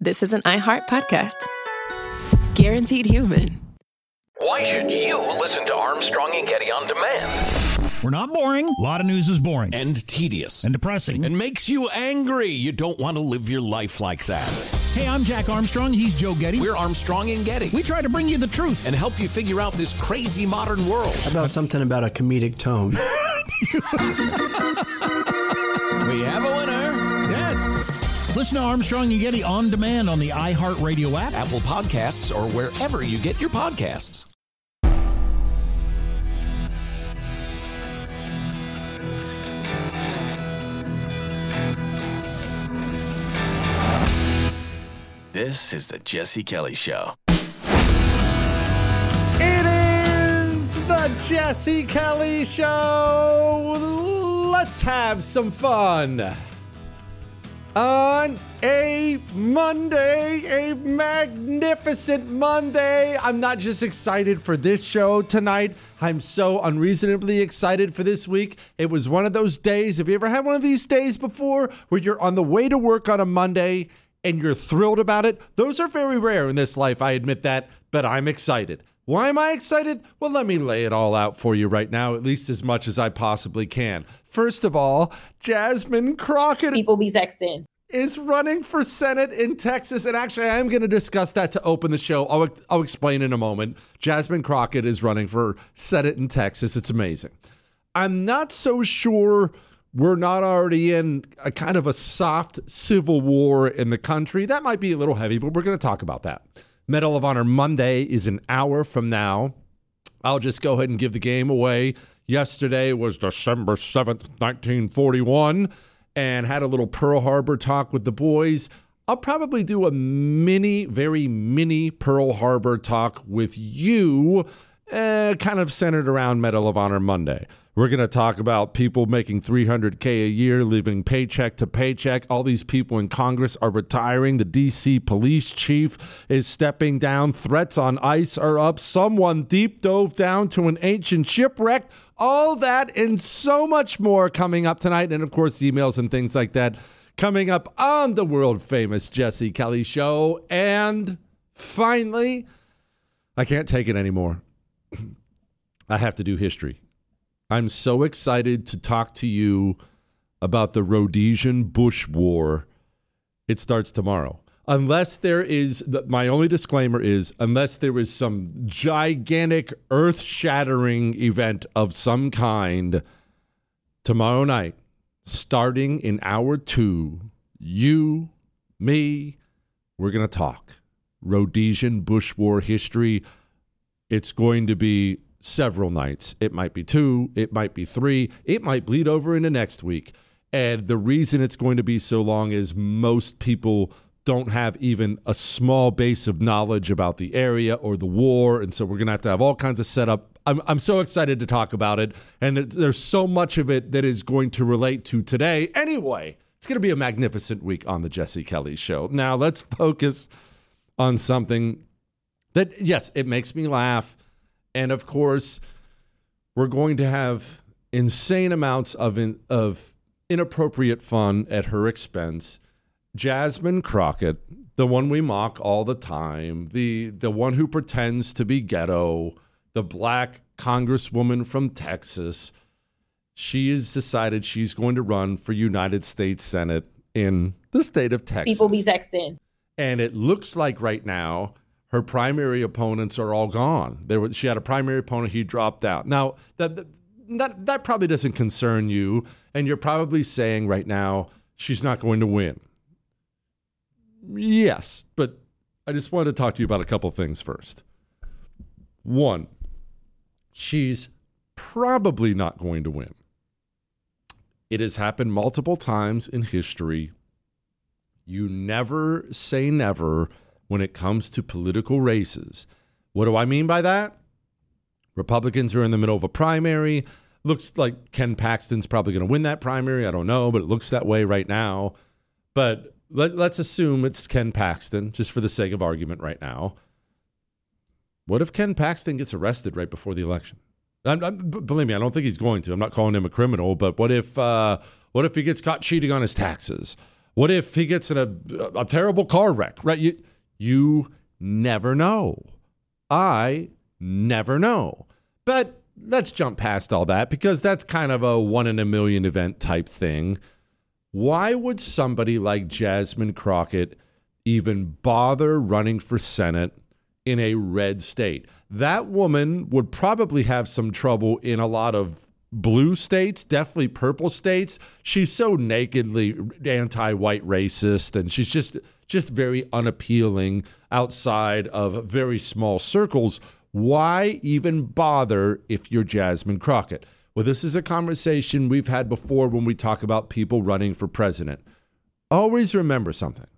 this is an iHeart podcast. Guaranteed human. Why should you listen to Armstrong and Getty on demand? We're not boring. A lot of news is boring. And tedious. And depressing. And makes you angry. You don't want to live your life like that. Hey, I'm Jack Armstrong. He's Joe Getty. We're Armstrong and Getty. We try to bring you the truth. And help you figure out this crazy modern world. How about something about a comedic tone? We have a winner. Yes. Listen to Armstrong and Getty on demand on the iHeartRadio app, Apple Podcasts, or wherever you get your podcasts. This is the Jesse Kelly Show. It is the Jesse Kelly Show. Let's have some fun. On a Monday, a magnificent Monday. I'm not just excited for this show tonight. I'm so unreasonably excited for this week. It was one of those days. Have you ever had one of these days before where you're on the way to work on a Monday and you're thrilled about it? Those are very rare in this life, I admit that, but I'm excited. Why am I excited? Well, let me lay it all out for you right now, at least as much as I possibly can. First of all, Jasmine Crockett. People be texting. Is running for Senate in Texas. And actually, I am going to discuss that to open the show. I'll explain in a moment. Jasmine Crockett is running for Senate in Texas. It's amazing. I'm not so sure we're not already in a kind of a soft civil war in the country. That might be a little heavy, but we're going to talk about that. Medal of Honor Monday is an hour from now. I'll just go ahead and give the game away. Yesterday was December 7th, 1941, and had a little Pearl Harbor talk with the boys. I'll probably do a very mini Pearl Harbor talk with you, kind of centered around Medal of Honor Monday. We're going to talk about people making $300K a year, living paycheck to paycheck. All these people in Congress are retiring. The D.C. police chief is stepping down. Threats on ICE are up. Someone deep dove down to an ancient shipwreck. All that and so much more coming up tonight. And, of course, emails and things like that coming up on the world-famous Jesse Kelly Show. And finally, I can't take it anymore. I have to do history. I'm so excited to talk to you about the Rhodesian Bush War. It starts tomorrow. Unless there is, my only disclaimer is, unless there is some gigantic earth-shattering event of some kind, tomorrow night, starting in hour 2, you, me, we're going to talk. Rhodesian Bush War history. It's going to be several nights. It might be 2, it might be 3, it might bleed over into next week. And the reason it's going to be so long is most people don't have even a small base of knowledge about the area or the war. And so we're going to have all kinds of setup. I'm so excited to talk about it. And there's so much of it that is going to relate to today. Anyway, it's going to be a magnificent week on the Jesse Kelly Show. Now let's focus on something that, yes, it makes me laugh. And of course, we're going to have insane amounts of inappropriate fun at her expense. Jasmine Crockett, the one we mock all the time, the one who pretends to be ghetto, the black congresswoman from Texas, she has decided she's going to run for United States Senate in the state of Texas. People be texting. And it looks like right now her primary opponents are all gone. She had a primary opponent, he dropped out. Now, that probably doesn't concern you, and you're probably saying right now she's not going to win. Yes, but I just wanted to talk to you about a couple things first. One, she's probably not going to win. It has happened multiple times in history. You never say never when it comes to political races. What do I mean by that? Republicans are in the middle of a primary. Looks like Ken Paxton's probably going to win that primary. I don't know, but it looks that way right now. But let's assume it's Ken Paxton, just for the sake of argument right now. What if Ken Paxton gets arrested right before the election? Believe me, I don't think he's going to. I'm not calling him a criminal, but what if he gets caught cheating on his taxes? What if he gets in a terrible car wreck, right? You never know. I never know. But let's jump past all that because that's kind of a 1 in a million event type thing. Why would somebody like Jasmine Crockett even bother running for Senate in a red state? That woman would probably have some trouble in a lot of blue states, definitely purple states. She's so nakedly anti-white racist, and she's just very unappealing outside of very small circles. Why even bother if you're Jasmine Crockett? Well, this is a conversation we've had before when we talk about people running for president. Always remember something.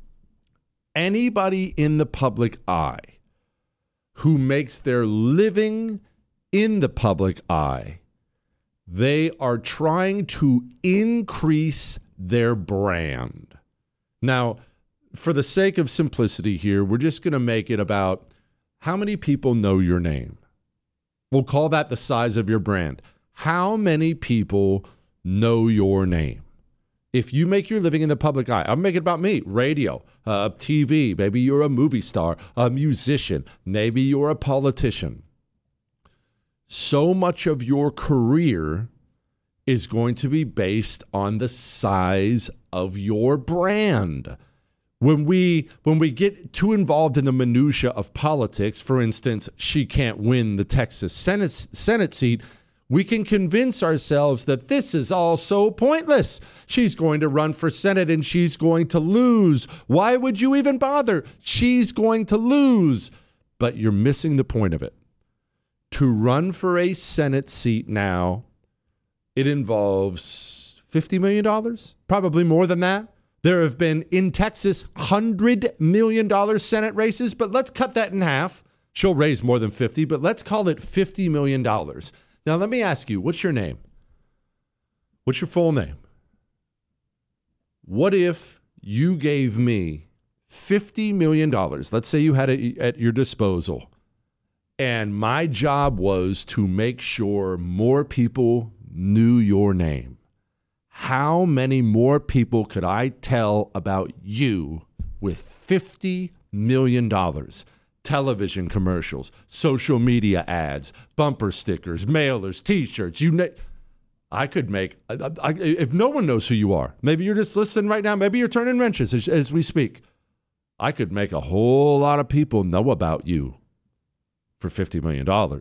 Anybody in the public eye who makes their living in the public eye, they are trying to increase their brand. Now, for the sake of simplicity here, we're just going to make it about how many people know your name. We'll call that the size of your brand. How many people know your name? If you make your living in the public eye, I'm making it about me, radio, TV, maybe you're a movie star, a musician, maybe you're a politician. So much of your career is going to be based on the size of your brand. When we get too involved in the minutia of politics, for instance, she can't win the Texas Senate seat, we can convince ourselves that this is all so pointless. She's going to run for Senate and she's going to lose. Why would you even bother? She's going to lose. But you're missing the point of it. To run for a Senate seat now, it involves $50 million, probably more than that. There have been, in Texas, $100 million Senate races, but let's cut that in half. She'll raise more than 50, but let's call it $50 million. Now, let me ask you, what's your name? What's your full name? What if you gave me $50 million? Let's say you had it at your disposal, and my job was to make sure more people knew your name. How many more people could I tell about you with $50 million? Television commercials, social media ads, bumper stickers, mailers, T-shirts, I could make, if no one knows who you are, maybe you're just listening right now, maybe you're turning wrenches as we speak, I could make a whole lot of people know about you for $50 million.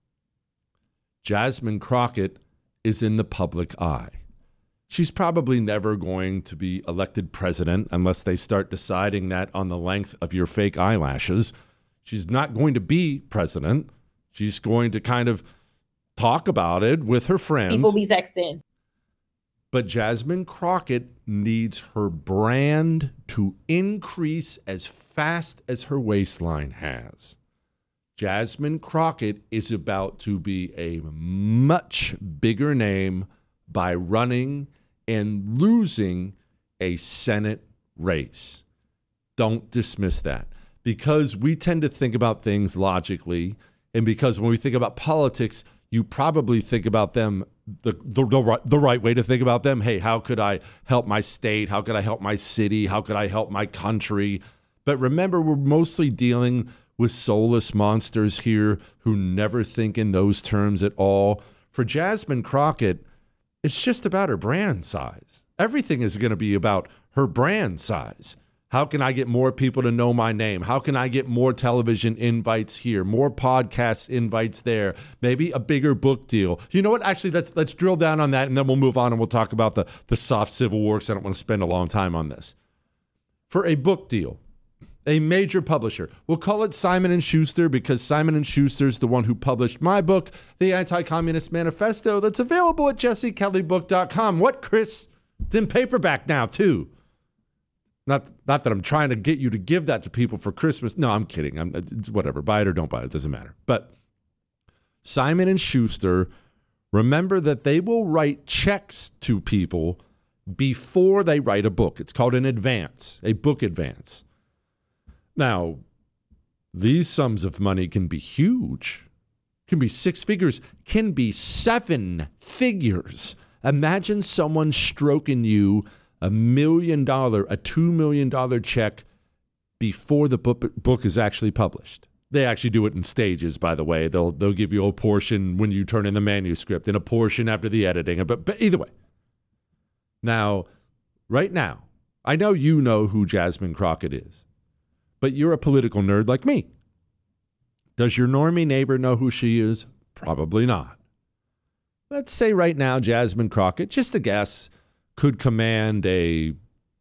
Jasmine Crockett is in the public eye. She's probably never going to be elected president unless they start deciding that on the length of your fake eyelashes. She's not going to be president. She's going to kind of talk about it with her friends. People be texting. But Jasmine Crockett needs her brand to increase as fast as her waistline has. Jasmine Crockett is about to be a much bigger name by running and losing a Senate race. Don't dismiss that. Because we tend to think about things logically, and because when we think about politics, you probably think about them the right way to think about them. Hey, how could I help my state? How could I help my city? How could I help my country? But remember, we're mostly dealing with soulless monsters here who never think in those terms at all. For Jasmine Crockett, it's just about her brand size. Everything is going to be about her brand size. How can I get more people to know my name? How can I get more television invites here, more podcast invites there, maybe a bigger book deal? You know what? Actually, let's drill down on that, and then we'll move on and we'll talk about the soft civil war, because I don't want to spend a long time on this. For a book deal, a major publisher, we'll call it Simon & Schuster, because Simon & Schuster is the one who published my book, The Anti-Communist Manifesto, that's available at jessekelleybook.com. What, Chris? It's in paperback now, too. Not that I'm trying to get you to give that to people for Christmas. No, I'm kidding. It's whatever. Buy it or don't buy it. It doesn't matter. But Simon & Schuster, remember that they will write checks to people before they write a book. It's called an advance, a book advance. Now, these sums of money can be huge. Can be 6 figures. Can be 7 figures. Imagine someone stroking you $1 million, a $2 million check before the book is actually published. They actually do it in stages, by the way. They'll give you a portion when you turn in the manuscript and a portion after the editing. But either way. Now, right now, I know you know who Jasmine Crockett is, but you're a political nerd like me. Does your normie neighbor know who she is? Probably not. Let's say right now Jasmine Crockett, just a guess, could command a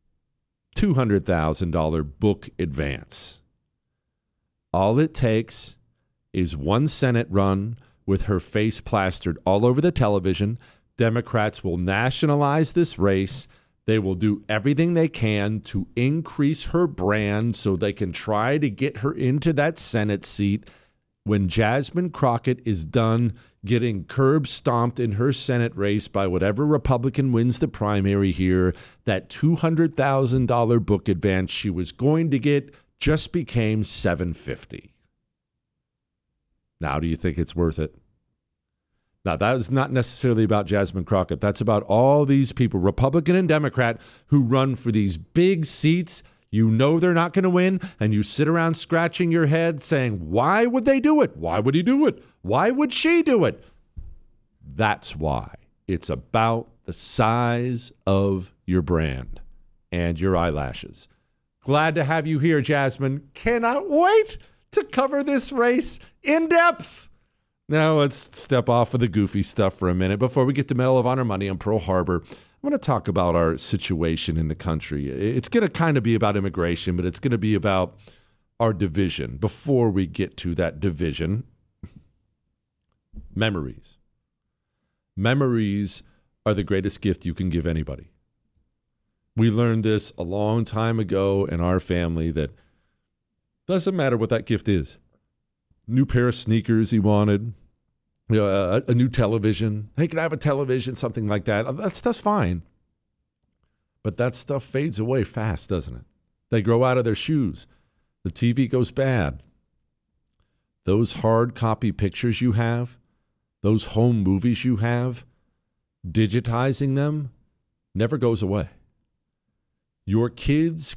$200,000 book advance. All it takes is one Senate run with her face plastered all over the television. Democrats will nationalize this race. They will do everything they can to increase her brand so they can try to get her into that Senate seat. When Jasmine Crockett is done getting curb stomped in her Senate race by whatever Republican wins the primary here, that $200,000 book advance she was going to get just became $750. Now, do you think it's worth it? Now, that is not necessarily about Jasmine Crockett. That's about all these people, Republican and Democrat, who run for these big seats. You know they're not going to win, and you sit around scratching your head saying, why would they do it? Why would he do it? Why would she do it? That's why. It's about the size of your brand and your eyelashes. Glad to have you here, Jasmine. Cannot wait to cover this race in depth. Now let's step off of the goofy stuff for a minute before we get to Medal of Honor money on Pearl Harbor. I want to talk about our situation in the country. It's going to kind of be about immigration, but it's going to be about our division. Before we get to that division, memories. Memories are the greatest gift you can give anybody. We learned this a long time ago in our family that doesn't matter what that gift is. New pair of sneakers he wanted, a new television. Hey, can I have a television? Something like that. That stuff's fine. But that stuff fades away fast, doesn't it? They grow out of their shoes. The TV goes bad. Those hard copy pictures you have, those home movies you have, digitizing them never goes away. Your kids'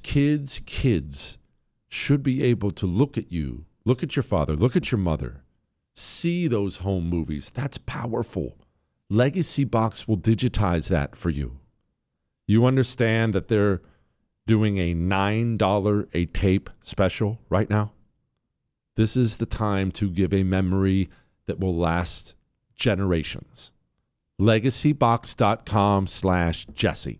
should be able to look at you, look at your father, look at your mother, see those home movies. That's powerful. Legacy Box will digitize that for you. You understand that they're doing a $9 a tape special right now? This is the time to give a memory that will last generations. LegacyBox.com/Jesse.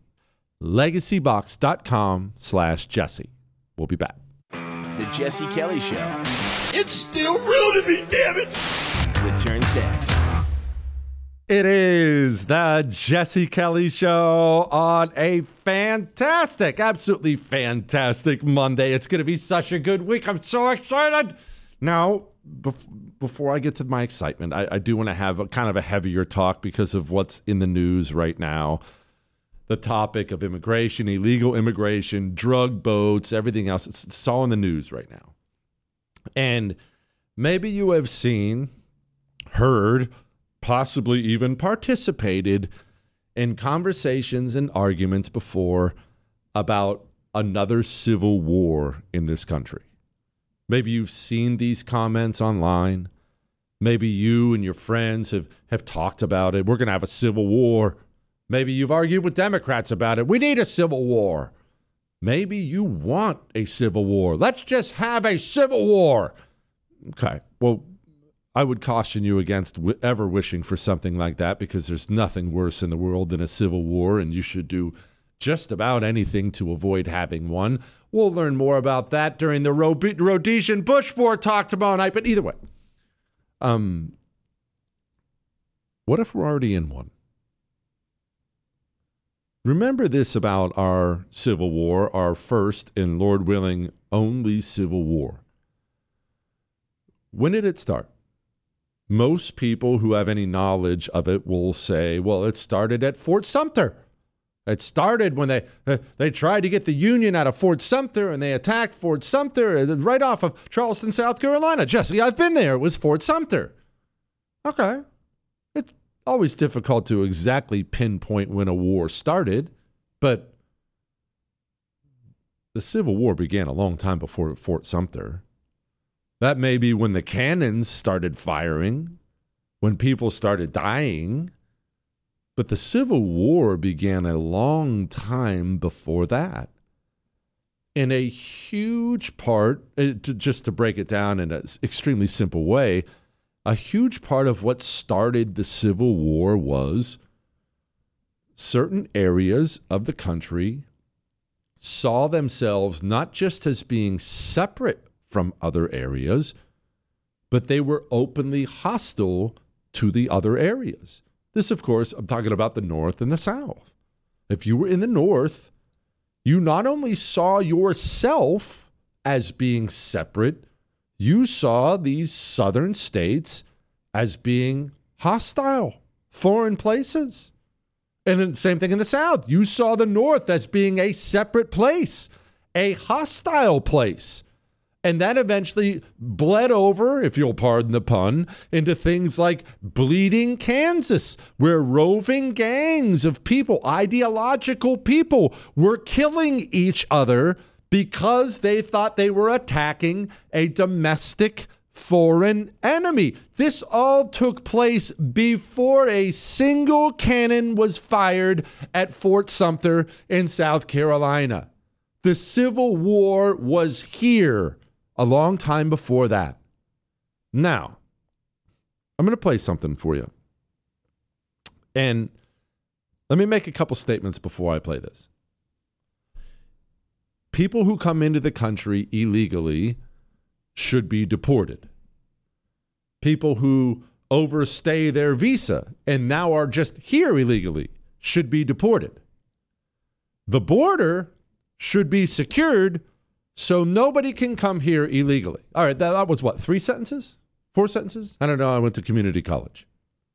LegacyBox.com/Jesse. We'll be back. The Jesse Kelly Show. It's still real to me, damn it! Returns next. It is the Jesse Kelly Show on a fantastic, absolutely fantastic Monday. It's going to be such a good week. I'm so excited. Now, before I get to my excitement, I do want to have a kind of a heavier talk because of what's in the news right now. The topic of immigration, illegal immigration, drug boats, everything else. It's all in the news right now. And maybe you have seen, heard, possibly even participated in conversations and arguments before about another civil war in this country. Maybe you've seen these comments online. Maybe you and your friends have talked about it. We're going to have a civil war. Maybe you've argued with Democrats about it. We need a civil war. Maybe you want a civil war. Let's just have a civil war. Okay, well, I would caution you against ever wishing for something like that because there's nothing worse in the world than a civil war, and you should do just about anything to avoid having one. We'll learn more about that during the Rhodesian Bush War talk tomorrow night. But either way, what if we're already in one? Remember this about our Civil War, our first and, Lord willing, only Civil War. When did it start? Most people who have any knowledge of it will say, well, it started at Fort Sumter. It started when they tried to get the Union out of Fort Sumter, and they attacked Fort Sumter right off of Charleston, South Carolina. Jesse, I've been there. It was Fort Sumter. Okay. It's always difficult to exactly pinpoint when a war started, but the Civil War began a long time before Fort Sumter. That may be when the cannons started firing, when people started dying. But the Civil War began a long time before that. And a huge part, just to break it down in an extremely simple way, a huge part of what started the Civil War was certain areas of the country saw themselves not just as being separate from other areas, but they were openly hostile to the other areas. This, of course, I'm talking about the North and the South. If you were in the North, you not only saw yourself as being separate, you saw these southern states as being hostile, foreign places. And then same thing in the South. You saw the North as being a separate place, a hostile place. And that eventually bled over, if you'll pardon the pun, into things like Bleeding Kansas, where roving gangs of people, ideological people, were killing each other because they thought they were attacking a domestic foreign enemy. This all took place before a single cannon was fired at Fort Sumter in South Carolina. The Civil War was here a long time before that. Now, I'm going to play something for you. And let me make a couple statements before I play this. People who come into the country illegally should be deported. People who overstay their visa and now are just here illegally should be deported. The border should be secured so nobody can come here illegally. All right, that was what, 3 sentences? 4 sentences? I don't know. I went to community college.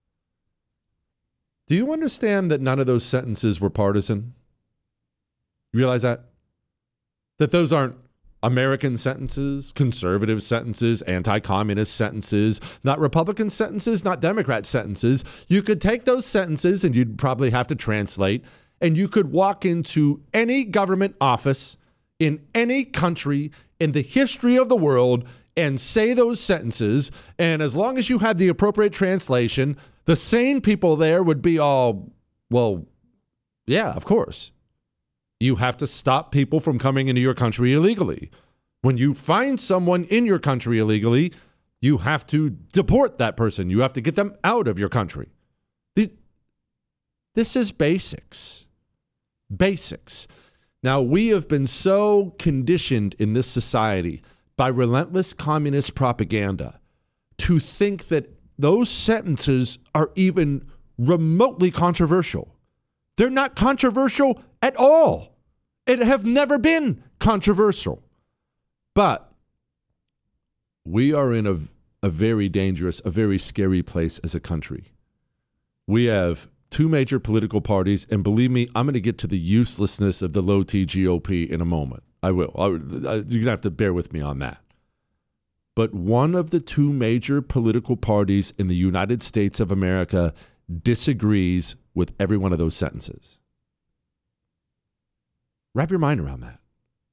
Do you understand that none of those sentences were partisan? You realize that? That those aren't American sentences, conservative sentences, anti-communist sentences, not Republican sentences, not Democrat sentences. You could take those sentences and you'd probably have to translate, and you could walk into any government office in any country in the history of the world and say those sentences, and as long as you had the appropriate translation, the sane people there would be all, well, yeah, of course. You have to stop people from coming into your country illegally. When you find someone in your country illegally, you have to deport that person. You have to get them out of your country. This is basics. Basics. Now, we have been so conditioned in this society by relentless communist propaganda to think that those sentences are even remotely controversial. They're not controversial at all. It have never been controversial. But we are in a very dangerous, a very scary place as a country. We have 2 major political parties, and believe me, I'm going to get to the uselessness of the low-T GOP in a moment. I will. You're going to have to bear with me on that. But one of the 2 major political parties in the United States of America disagrees with every one of those sentences. Wrap your mind around that.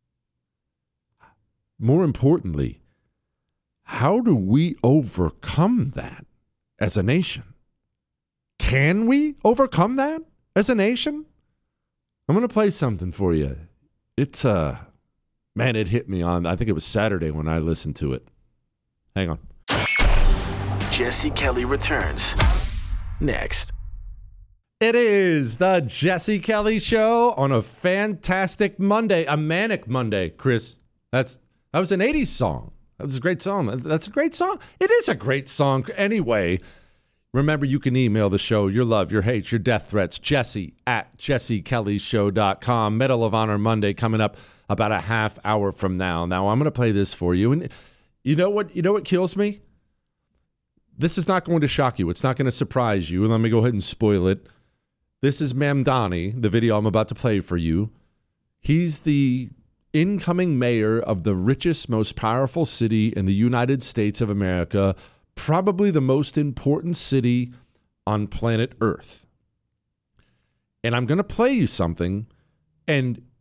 More importantly, how do we overcome that as a nation? Can we overcome that as a nation? I'm going to play something for you. It's, man, it hit me on, I think it was Saturday when I listened to it. Hang on. Jesse Kelly returns next. It is the Jesse Kelly Show on a fantastic Monday, a manic Monday, Chris. That was an 80s song. That was a great song. That's a great song. It is a great song anyway. Remember, you can email the show, your love, your hate, your death threats, jesse@jessekellyshow.com. Medal of Honor Monday coming up about a half hour from now. Now, I'm going to play this for you. And you know what kills me? This is not going to shock you. It's not going to surprise you. Let me go ahead and spoil it. This is Mamdani, the video I'm about to play for you. He's the incoming mayor of the richest, most powerful city in the United States of America, probably the most important city on planet Earth. And I'm going to play you something, and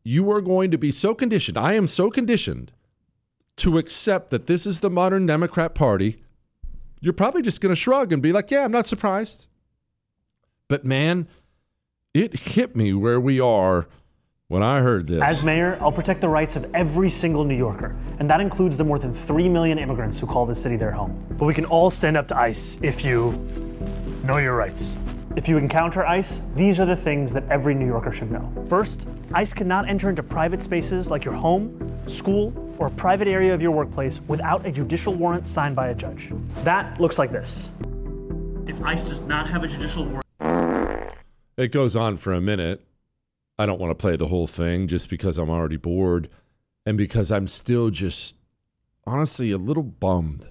you are going to be so conditioned. I am so conditioned to accept that this is the modern Democrat Party. You're probably just going to shrug and be like, yeah, I'm not surprised. But man, it hit me where we are when I heard this. As mayor, I'll protect the rights of every single New Yorker, and that includes the more than 3 million immigrants who call this city their home. But we can all stand up to ICE if you know your rights. If you encounter ICE, these are the things that every New Yorker should know. First, ICE cannot enter into private spaces like your home, school, or a private area of your workplace without a judicial warrant signed by a judge. That looks like this. If ICE does not have a judicial warrant... It goes on for a minute. I don't want to play the whole thing just because I'm already bored and because I'm still just honestly a little bummed.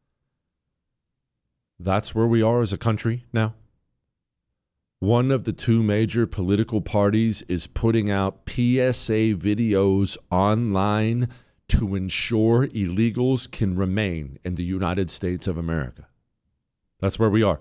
That's where we are as a country now. One of the two major political parties is putting out PSA videos online to ensure illegals can remain in the United States of America. That's where we are.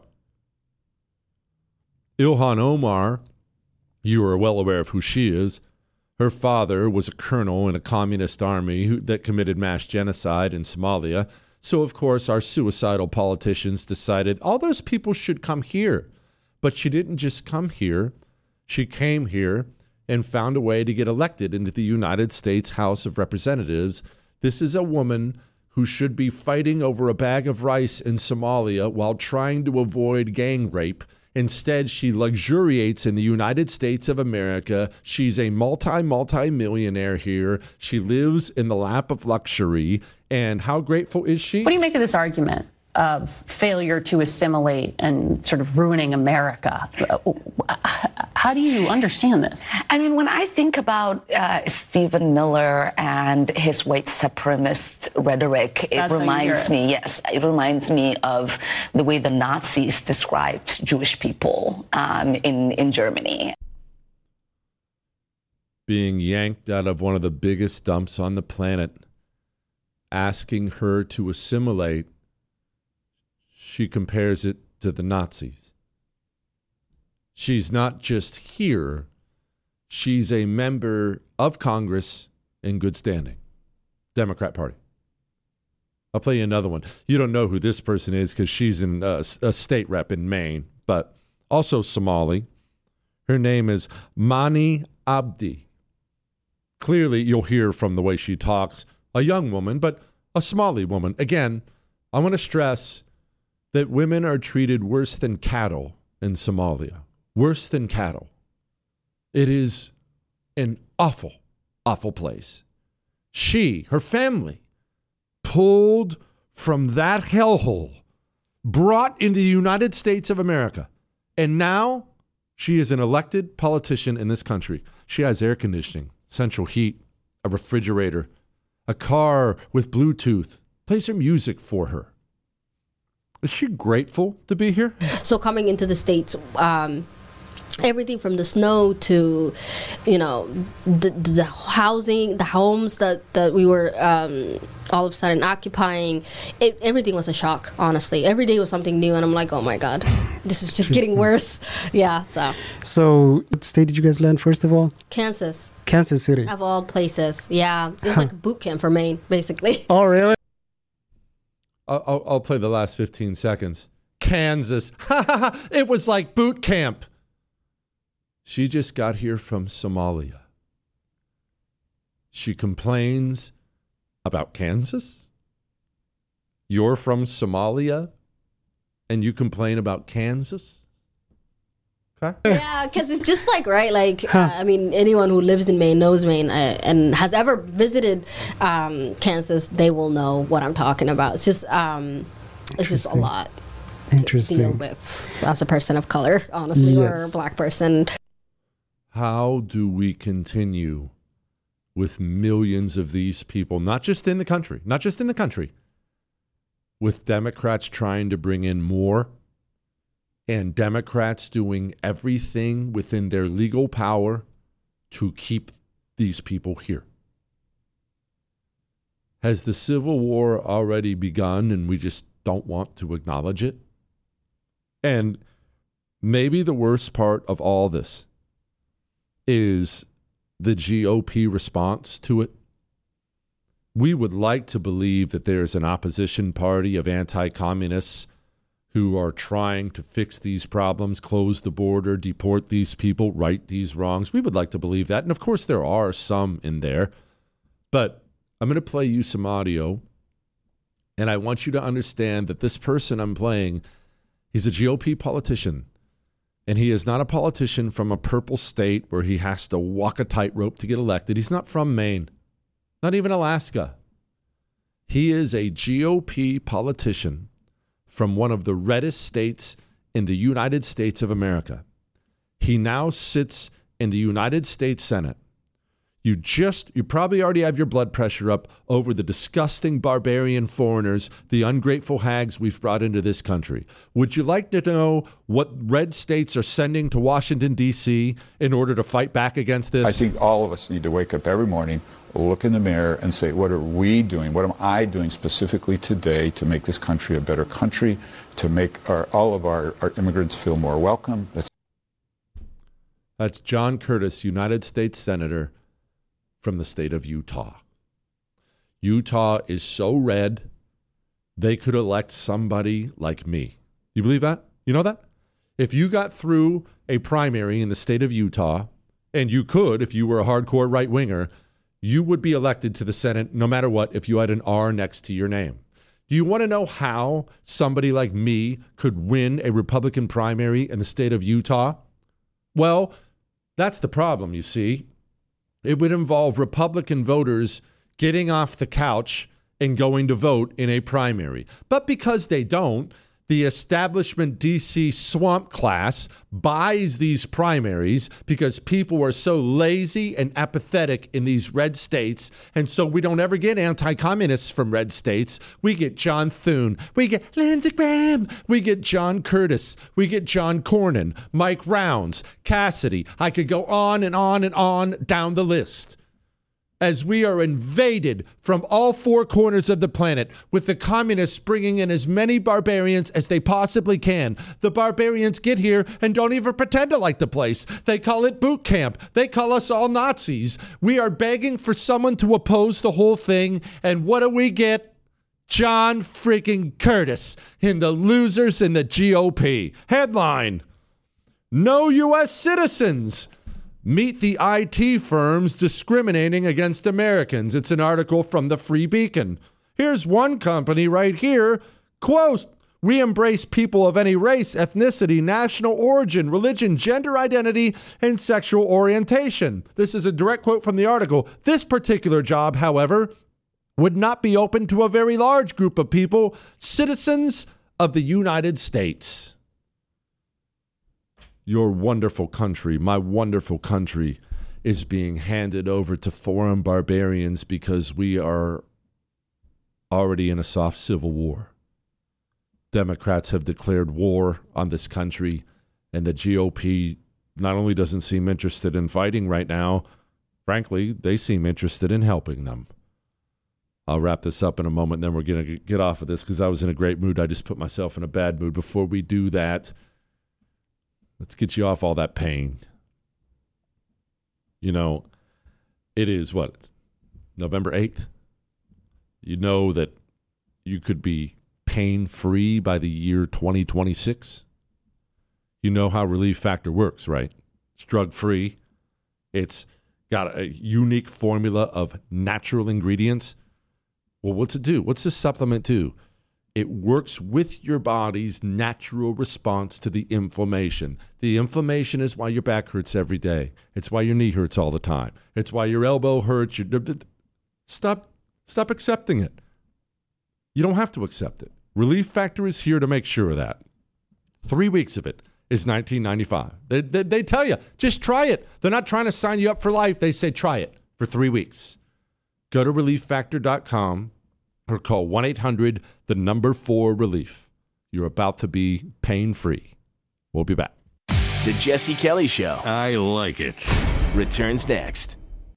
Ilhan Omar, you are well aware of who she is. Her father was a colonel in a communist army that committed mass genocide in Somalia. So, of course, our suicidal politicians decided all those people should come here. But she didn't just come here. She came here and found a way to get elected into the United States House of Representatives. This is a woman who should be fighting over a bag of rice in Somalia while trying to avoid gang rape. Instead, she luxuriates in the United States of America. She's a multi-millionaire here. She lives in the lap of luxury. And how grateful is she? What do you make of this argument of failure to assimilate and sort of ruining America? How do you understand this? I mean, when I think about Stephen Miller and his white supremacist rhetoric, it reminds me of the way the Nazis described Jewish people in Germany. Being yanked out of one of the biggest dumps on the planet, asking her to assimilate, she compares it to the Nazis. She's not just here. She's a member of Congress in good standing. Democrat Party. I'll play you another one. You don't know who this person is because she's in a state rep in Maine, but also Somali. Her name is Mani Abdi. Clearly, you'll hear from the way she talks, a young woman, but a Somali woman. Again, I want to stress that women are treated worse than cattle in Somalia. Worse than cattle. It is an awful, awful place. She, her family, pulled from that hellhole, brought into the United States of America, and now she is an elected politician in this country. She has air conditioning, central heat, a refrigerator, a car with Bluetooth, plays her music for her. Is she grateful to be here? So coming into the States, everything from the snow to, the housing, the homes that we were all of a sudden occupying, everything was a shock, honestly. Every day was something new, and I'm like, oh my God, this is just getting worse. Yeah, So what state did you guys land, first of all? Kansas. Kansas City. Of all places, yeah. It was like a boot camp for Maine, basically. Oh, really? I'll play the last 15 seconds. Kansas. It was like boot camp. She just got here from Somalia. She complains about Kansas. You're from Somalia and you complain about Kansas? Okay. Yeah, because it's just like, right, anyone who lives in Maine knows Maine and has ever visited Kansas, they will know what I'm talking about. It's just a lot to deal with as a person of color, honestly, or a black person. How do we continue with millions of these people, not just in the country, with Democrats trying to bring in more and Democrats doing everything within their legal power to keep these people here? Has the Civil War already begun and we just don't want to acknowledge it? And maybe the worst part of all this is the GOP response to it? We would like to believe that there's an opposition party of anti-communists who are trying to fix these problems, close the border, deport these people, right these wrongs. We would like to believe that. And of course, there are some in there. But I'm going to play you some audio. And I want you to understand that this person I'm playing, he's a GOP politician. And he is not a politician from a purple state where he has to walk a tightrope to get elected. He's not from Maine, not even Alaska. He is a GOP politician from one of the reddest states in the United States of America. He now sits in the United States Senate. You probably already have your blood pressure up over the disgusting barbarian foreigners, the ungrateful hags we've brought into this country. Would you like to know what red states are sending to Washington, D.C. in order to fight back against this? I think all of us need to wake up every morning, look in the mirror and say, what are we doing? What am I doing specifically today to make this country a better country, to make all of our immigrants feel more welcome? That's John Curtis, United States Senator from the state of Utah. Utah is so red, they could elect somebody like me. You believe that? You know that? If you got through a primary in the state of Utah, and you could if you were a hardcore right-winger, you would be elected to the Senate no matter what if you had an R next to your name. Do you want to know how somebody like me could win a Republican primary in the state of Utah? Well, that's the problem, you see. It would involve Republican voters getting off the couch and going to vote in a primary. But because they don't, the establishment DC swamp class buys these primaries because people are so lazy and apathetic in these red states. And so we don't ever get anti-communists from red states. We get John Thune. We get Lindsey Graham. We get John Curtis. We get John Cornyn, Mike Rounds, Cassidy. I could go on and on and on down the list. As we are invaded from all four corners of the planet with the communists bringing in as many barbarians as they possibly can. The barbarians get here and don't even pretend to like the place. They call it boot camp. They call us all Nazis. We are begging for someone to oppose the whole thing. And what do we get? John freaking Curtis in the losers in the GOP. Headline: No U.S. citizens meet the IT firms discriminating against Americans. It's an article from the Free Beacon. Here's one company right here. Quote, we embrace people of any race, ethnicity, national origin, religion, gender identity, and sexual orientation. This is a direct quote from the article. This particular job, however, would not be open to a very large group of people, citizens of the United States. Your wonderful country, my wonderful country, is being handed over to foreign barbarians because we are already in a soft civil war. Democrats have declared war on this country, and the GOP not only doesn't seem interested in fighting right now, frankly, they seem interested in helping them. I'll wrap this up in a moment, then we're going to get off of this because I was in a great mood. I just put myself in a bad mood. Before we do that, let's get you off all that pain. You know, it is what? November 8th? You know that you could be pain-free by the year 2026? You know how Relief Factor works, right? It's drug-free. It's got a unique formula of natural ingredients. Well, what's it do? What's this supplement do? It works with your body's natural response to the inflammation. The inflammation is why your back hurts every day. It's why your knee hurts all the time. It's why your elbow hurts. Stop accepting it. You don't have to accept it. Relief Factor is here to make sure of that. 3 weeks of it is $19.95. They tell you, just try it. They're not trying to sign you up for life. They say try it for 3 weeks. Go to ReliefFactor.com. or call 1-800-4-RELIEF. You're about to be pain-free. We'll be back. The Jesse Kelly Show. I like it. Returns next.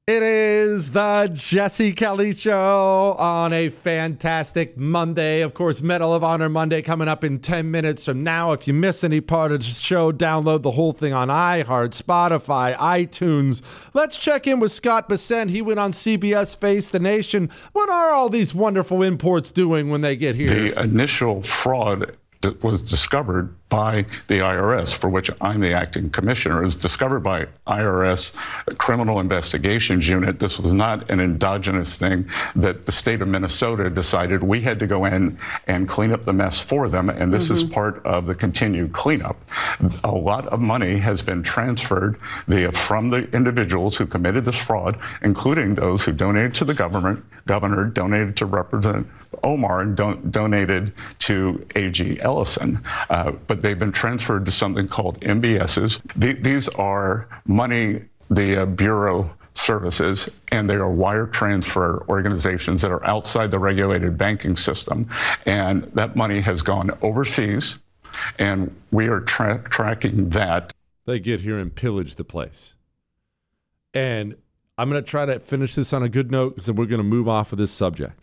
It is the Jesse Kelly Show on a fantastic Monday. Of course, Medal of Honor Monday coming up in 10 minutes from now. If you miss any part of the show, download the whole thing on iHeart, Spotify, iTunes. Let's check in with Scott Bessent. He went on CBS Face the Nation. What are all these wonderful imports doing when they get here? The initial fraud that was discovered by the IRS, for which I'm the acting commissioner, is discovered by IRS Criminal Investigations Unit. This was not an endogenous thing that the state of Minnesota decided we had to go in and clean up the mess for them, and this is part of the continued cleanup. A lot of money has been transferred from the individuals who committed this fraud, including those who donated to the governor, donated to Representative Omar, and donated to A.G. Ellison. But they've been transferred to something called MBSs. These are money the Bureau services, and they are wire transfer organizations that are outside the regulated banking system. And that money has gone overseas, and we are tracking that. They get here and pillage the place. And I'm going to try to finish this on a good note, because we're going to move off of this subject.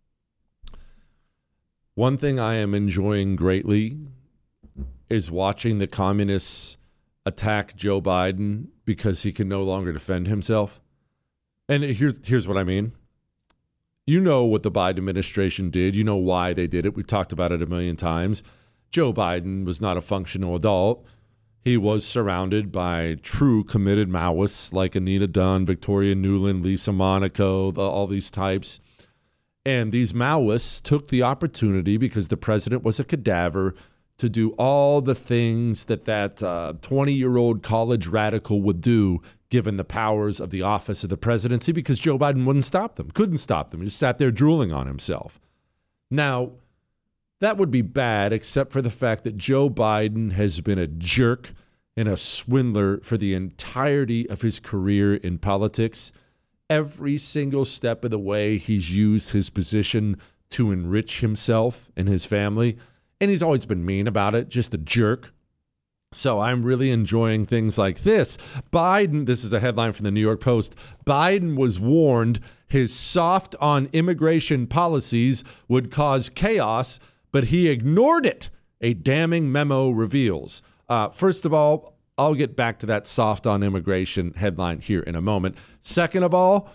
One thing I am enjoying greatly is watching the communists attack Joe Biden because he can no longer defend himself. And here's what I mean. You know what the Biden administration did. You know why they did it. We've talked about it a million times. Joe Biden was not a functional adult. He was surrounded by true committed Maoists like Anita Dunn, Victoria Nuland, Lisa Monaco, all these types. And these Maoists took the opportunity, because the president was a cadaver, to do all the things that 20-year-old college radical would do given the powers of the office of the presidency, because Joe Biden wouldn't stop them, couldn't stop them. He just sat there drooling on himself. Now, that would be bad, except for the fact that Joe Biden has been a jerk and a swindler for the entirety of his career in politics. Every single step of the way, he's used his position to enrich himself and his family. And he's always been mean about it, just a jerk. So I'm really enjoying things like this. Biden, this is a headline from the New York Post, Biden was warned his soft on immigration policies would cause chaos, but he ignored it, a damning memo reveals. First of all, I'll get back to that soft on immigration headline here in a moment. Second of all,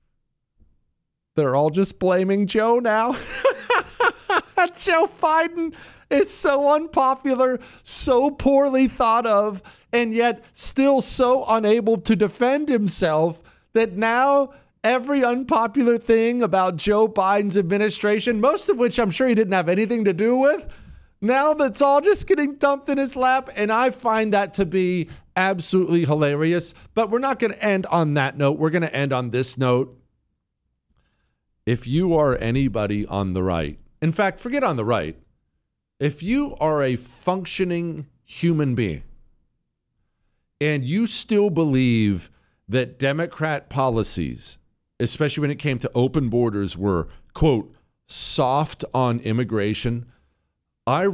they're all just blaming Joe now. Joe Biden is so unpopular, so poorly thought of, and yet still so unable to defend himself that now every unpopular thing about Joe Biden's administration, most of which I'm sure he didn't have anything to do with, now that's all just getting dumped in his lap. And I find that to be absolutely hilarious. But we're not going to end on that note. We're going to end on this note. If you are anybody on the right, in fact, forget on the right, if you are a functioning human being and you still believe that Democrat policies, especially when it came to open borders, were, quote, soft on immigration, I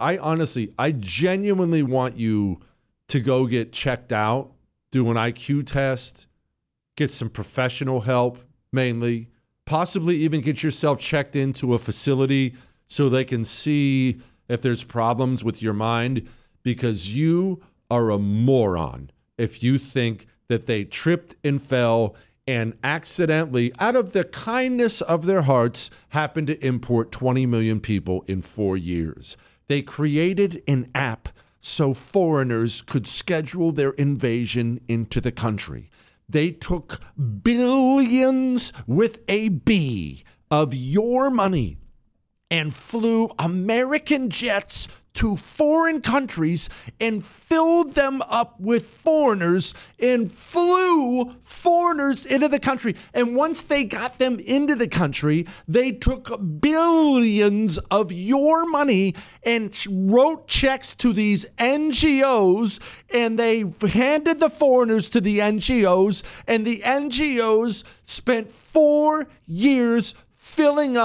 genuinely want you to go get checked out, do an IQ test, get some professional help, mainly, possibly even get yourself checked into a facility so they can see if there's problems with your mind, because you are a moron if you think that they tripped and fell and accidentally, out of the kindness of their hearts, happened to import 20 million people in 4 years. They created an app so foreigners could schedule their invasion into the country. They took billions with a B of your money and flew American jets to foreign countries and filled them up with foreigners and flew foreigners into the country. And once they got them into the country, they took billions of your money and wrote checks to these NGOs, and they handed the foreigners to the NGOs, and the NGOs spent 4 years filling up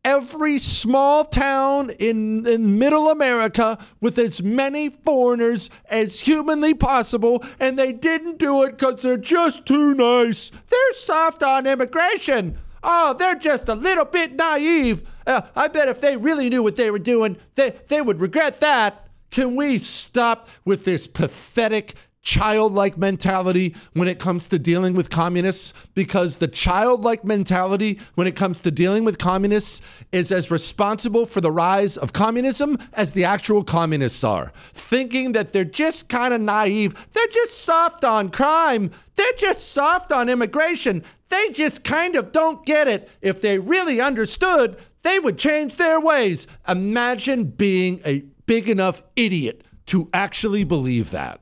every small town in middle America with as many foreigners as humanly possible, and they didn't do it because they're just too nice. They're soft on immigration. Oh, they're just a little bit naive. I bet if they really knew what they were doing, they would regret that. Can we stop with this pathetic childlike mentality when it comes to dealing with communists? Because the childlike mentality when it comes to dealing with communists is as responsible for the rise of communism as the actual communists are. Thinking that they're just kind of naive. They're just soft on crime. They're just soft on immigration. They just kind of don't get it. If they really understood, they would change their ways. Imagine being a big enough idiot to actually believe that.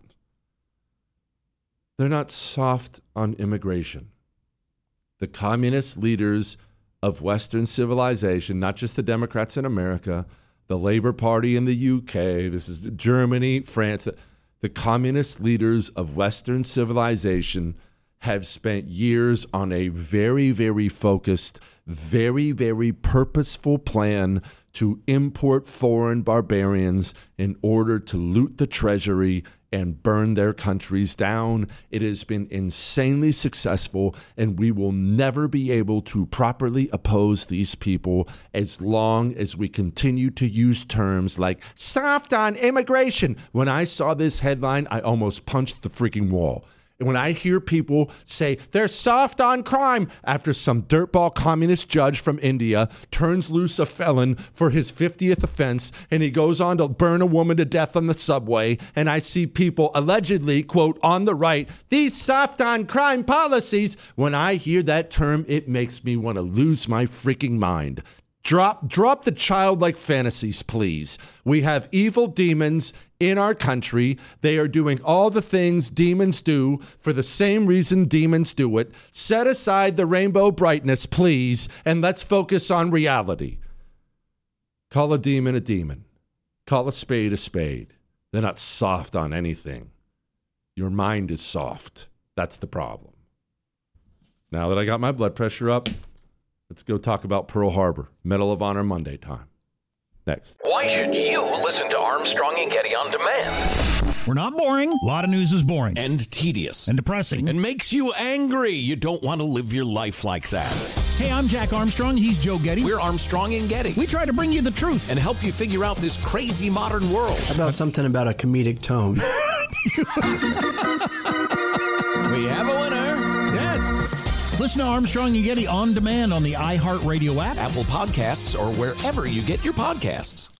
They're not soft on immigration. The communist leaders of Western civilization, not just the Democrats in America, the Labour Party in the UK, this is Germany, France, the communist leaders of Western civilization have spent years on a very, very focused, very, very purposeful plan to import foreign barbarians in order to loot the treasury and burn their countries down. It has been insanely successful, and we will never be able to properly oppose these people as long as we continue to use terms like soft on immigration. When I saw this headline, I almost punched the freaking wall. And when I hear people say they're soft on crime after some dirtball communist judge from India turns loose a felon for his 50th offense and he goes on to burn a woman to death on the subway, and I see people allegedly, quote, on the right, these soft on crime policies, when I hear that term, it makes me want to lose my freaking mind. Drop the childlike fantasies, please. We have evil demons in our country. They are doing all the things demons do for the same reason demons do it. Set aside the rainbow brightness, please, and let's focus on reality. Call a demon a demon. Call a spade a spade. They're not soft on anything. Your mind is soft. That's the problem. Now that I got my blood pressure up, let's go talk about Pearl Harbor. Medal of Honor Monday time. Next. Why should you listen to Armstrong and Getty on demand? We're not boring. A lot of news is boring. And tedious. And depressing. And makes you angry. You don't want to live your life like that. Hey, I'm Jack Armstrong. He's Joe Getty. We're Armstrong and Getty. We try to bring you the truth. And help you figure out this crazy modern world. How about something about a comedic tone? We have a winner. Yes. Listen to Armstrong and Getty on demand on the iHeartRadio app, Apple Podcasts, or wherever you get your podcasts.